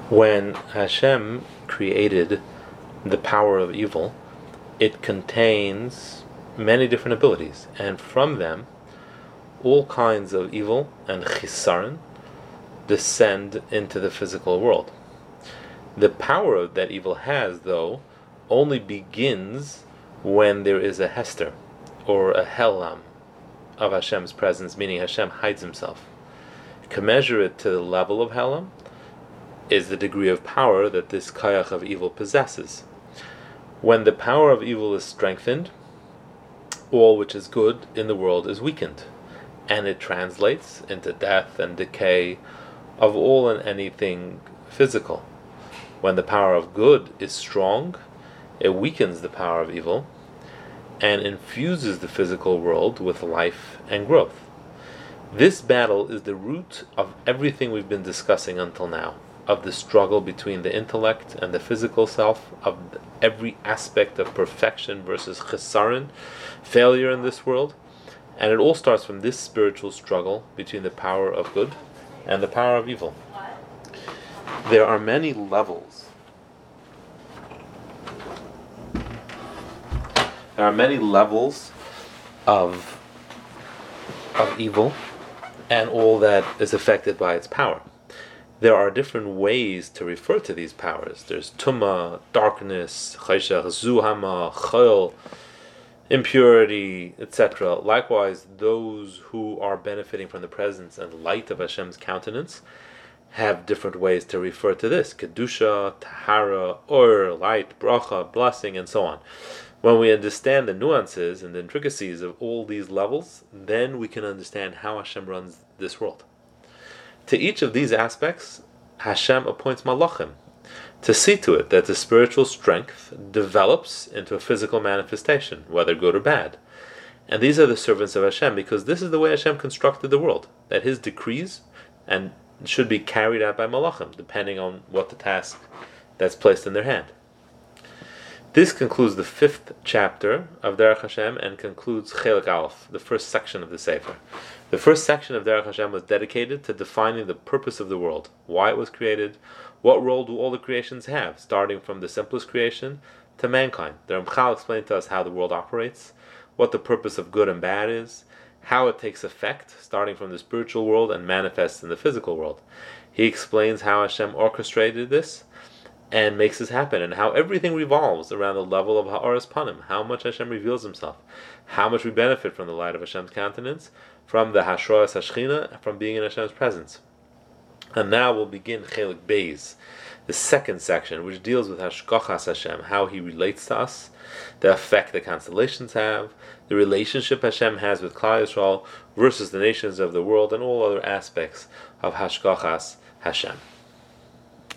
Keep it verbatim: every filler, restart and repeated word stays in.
When Hashem created the power of evil, it contains many different abilities, and from them, all kinds of evil and chisaron descend into the physical world. The power that evil has, though, only begins when there is a hester, or a helam, of Hashem's presence, meaning Hashem hides himself. Commensurate to the level of helam is the degree of power that this kayach of evil possesses. When the power of evil is strengthened, all which is good in the world is weakened, and it translates into death and decay of all and anything physical. When the power of good is strong, it weakens the power of evil and infuses the physical world with life and growth. This battle is the root of everything we've been discussing until now, of the struggle between the intellect and the physical self, of every aspect of perfection versus chesaron, failure in this world. And it all starts from this spiritual struggle between the power of good and the power of evil. There are many levels. There are many levels of of evil and all that is affected by its power. There are different ways to refer to these powers. There's tumah, darkness, chayshach, zuhama, chayil, impurity, et cetera. Likewise, those who are benefiting from the presence and light of Hashem's countenance have different ways to refer to this: kedusha, tahara, or, light, bracha, blessing, and so on. When we understand the nuances and the intricacies of all these levels, then we can understand how Hashem runs this world. To each of these aspects, Hashem appoints malachim to see to it that the spiritual strength develops into a physical manifestation, whether good or bad. And these are the servants of Hashem, because this is the way Hashem constructed the world, that His decrees and should be carried out by malachim, depending on what the task that's placed in their hand. This concludes the fifth chapter of Derech Hashem and concludes Chelik Aleph, the first section of the Sefer. The first section of Derech Hashem was dedicated to defining the purpose of the world, why it was created, what role do all the creations have, starting from the simplest creation to mankind. The Ramchal explained to us how the world operates, what the purpose of good and bad is, how it takes effect, starting from the spiritual world and manifests in the physical world. He explains how Hashem orchestrated this and makes this happen, and how everything revolves around the level of Ha'aras Panim, how much Hashem reveals Himself, how much we benefit from the light of Hashem's countenance, from the Hashroas Hashchina, from being in Hashem's presence. And now we'll begin Chelik Beis, the second section, which deals with Hashgachas Hashem, how He relates to us, the effect the constellations have, the relationship Hashem has with Klal Yisrael versus the nations of the world, and all other aspects of Hashgachas Hashem.